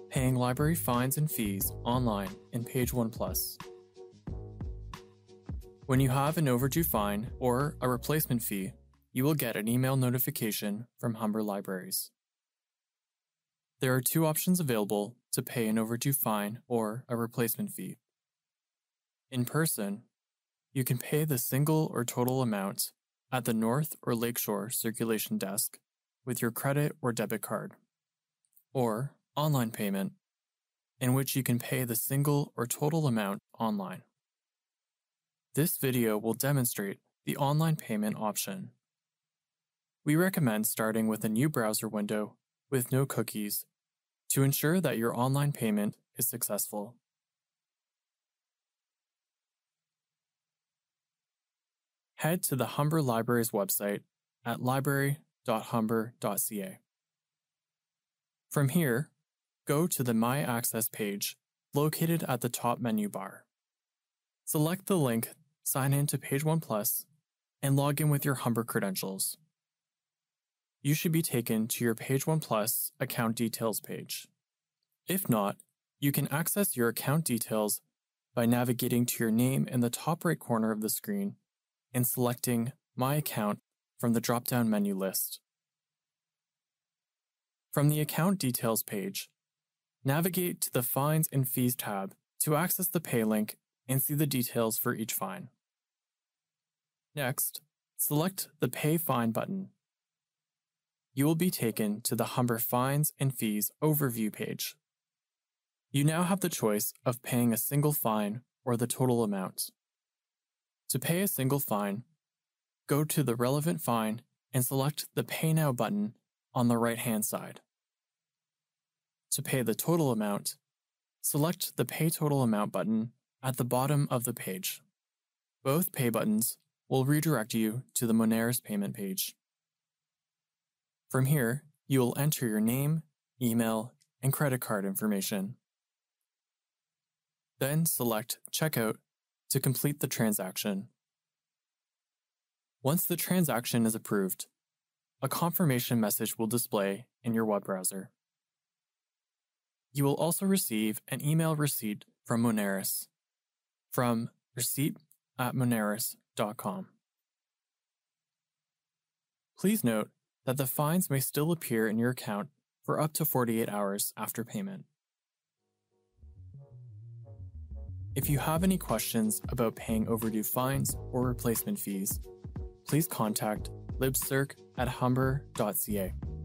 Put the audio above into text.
Paying library fines and fees online in Page One Plus. When you have an overdue fine or a replacement fee, you will get an email notification from Humber Libraries. There are two options available to pay an overdue fine or a replacement fee. In person, you can pay the single or total amount at the North or Lakeshore circulation desk with your credit or debit card, or online payment, in which you can pay the single or total amount online. This video will demonstrate the online payment option. We recommend starting with a new browser window with no cookies to ensure that your online payment is successful. Head to the Humber Libraries website at library.humber.ca. From here, go to the My Access page located at the top menu bar. Select the link Sign in to Page One Plus and log in with your Humber credentials. You should be taken to your Page One Plus account details page. If not, you can access your account details by navigating to your name in the top right corner of the screen and selecting My Account from the drop-down menu list. From the Account Details page, navigate to the Fines and Fees tab to access the Pay link and see the details for each fine. Next, select the Pay Fine button. You will be taken to the Humber Fines and Fees Overview page. You now have the choice of paying a single fine or the total amount. To pay a single fine, go to the relevant fine and select the Pay Now button on the right-hand side. To pay the total amount, select the Pay Total Amount button at the bottom of the page. Both pay buttons will redirect you to the Moneris payment page. From here, you will enter your name, email, and credit card information. Then select Checkout to complete the transaction. Once the transaction is approved, a confirmation message will display in your web browser. You will also receive an email receipt from Moneris from receipt@moneris.com. Please note that the fines may still appear in your account for up to 48 hours after payment. If you have any questions about paying overdue fines or replacement fees, please contact libcirc@humber.ca.